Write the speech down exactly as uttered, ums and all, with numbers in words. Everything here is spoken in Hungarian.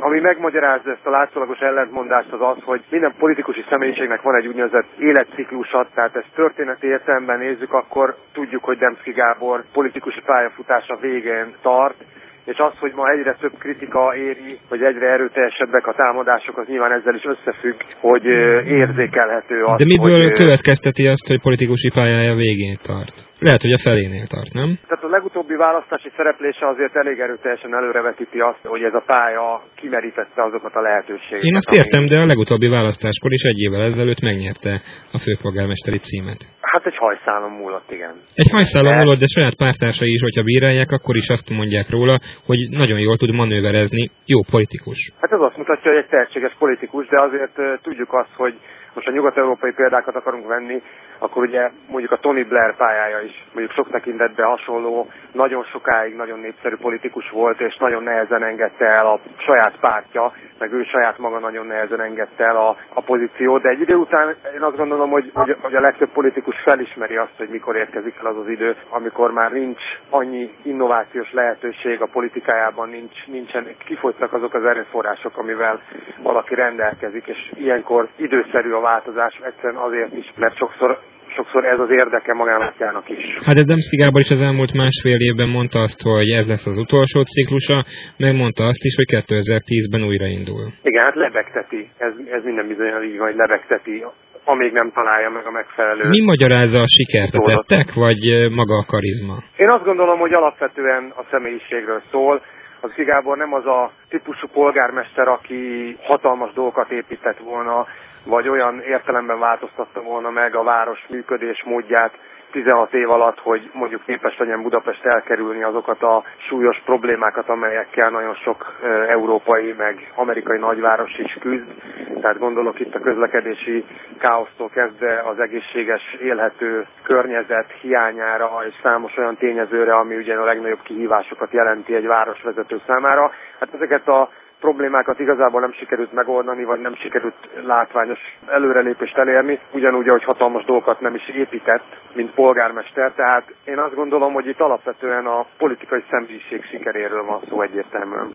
Ami megmagyarázza ezt a látszólagos ellentmondást az az, hogy minden politikusi személyiségnek van egy úgynevezett életciklusa, tehát ezt történeti értelemben nézzük, akkor tudjuk, hogy Demszky Gábor politikusi pályafutása végén tart, és az, hogy ma egyre több kritika éri, hogy egyre erőteljesebbek a támadások, az nyilván ezzel is összefügg, hogy érzékelhető az, de miből hogy... következteti azt, hogy politikusi pályája végén tart? Lehet, hogy a felénél tart, nem? Tehát a legutóbbi választási szereplése azért elég erőteljesen előrevetíti azt, hogy ez a pálya kimerítette azokat a lehetőségeket. Én azt értem, de a legutóbbi választáskor is egy évvel ezelőtt megnyerte a főpolgármesteri címet. Hát egy hajszálon múlott, igen. Egy hajszálon de... múlott, de saját pártársai is, hogyha bírálják, akkor is azt mondják róla, hogy nagyon jól tud manőverezni, jó politikus. Hát ez azt mutatja, hogy egy tehetséges politikus, de azért uh, tudjuk azt, hogy most a nyugat-európai példákat akarunk venni, akkor ugye mondjuk a Tony Blair pályája is mondjuk sok tekintetben hasonló, nagyon sokáig nagyon népszerű politikus volt, és nagyon nehezen engedte el a saját pártja, meg ő saját maga nagyon nehezen engedte el a, a pozíciót, de egy idő után én azt gondolom, hogy, hogy, hogy a legtöbb politikus felismeri azt, hogy mikor érkezik el az az idő, amikor már nincs annyi innovációs lehetőség a politikájában, nincs, nincsen, kifogytak azok az erőforrások, amivel valaki rendelkezik, és ilyenkor időszerű a változás, egyszerűen azért is, mert sokszor sokszor ez az érdeke magának is. Hát de Demszky Gábor is az elmúlt másfél évben mondta azt, hogy ez lesz az utolsó ciklusa, megmondta azt is, hogy kétezer-tízben újraindul. Igen, hát lebegteti. Ez, ez minden bizonyan így van, hogy lebegteti, amíg nem találja meg a megfelelő... Mi magyarázza a sikert? A tettek, vagy maga a karizma? Én azt gondolom, hogy alapvetően a személyiségről szól. Az Gábor nem az a típusú polgármester, aki hatalmas dolgokat épített volna, vagy olyan értelemben változtatta volna meg a város működés módját tizenhat év alatt, hogy mondjuk képes legyen Budapest elkerülni azokat a súlyos problémákat, amelyekkel nagyon sok e, európai, meg amerikai nagyváros is küzd. Tehát gondolok itt a közlekedési káosztól kezdve az egészséges, élhető környezet hiányára, és számos olyan tényezőre, ami ugye a legnagyobb kihívásokat jelenti egy városvezető számára. Hát ezeket a problémákat igazából nem sikerült megoldani, vagy nem sikerült látványos előrelépést elérni, ugyanúgy, ahogy hatalmas dolgokat nem is épített, mint polgármester. Tehát én azt gondolom, hogy itt alapvetően a politikai személyiség sikeréről van szó egyértelműen.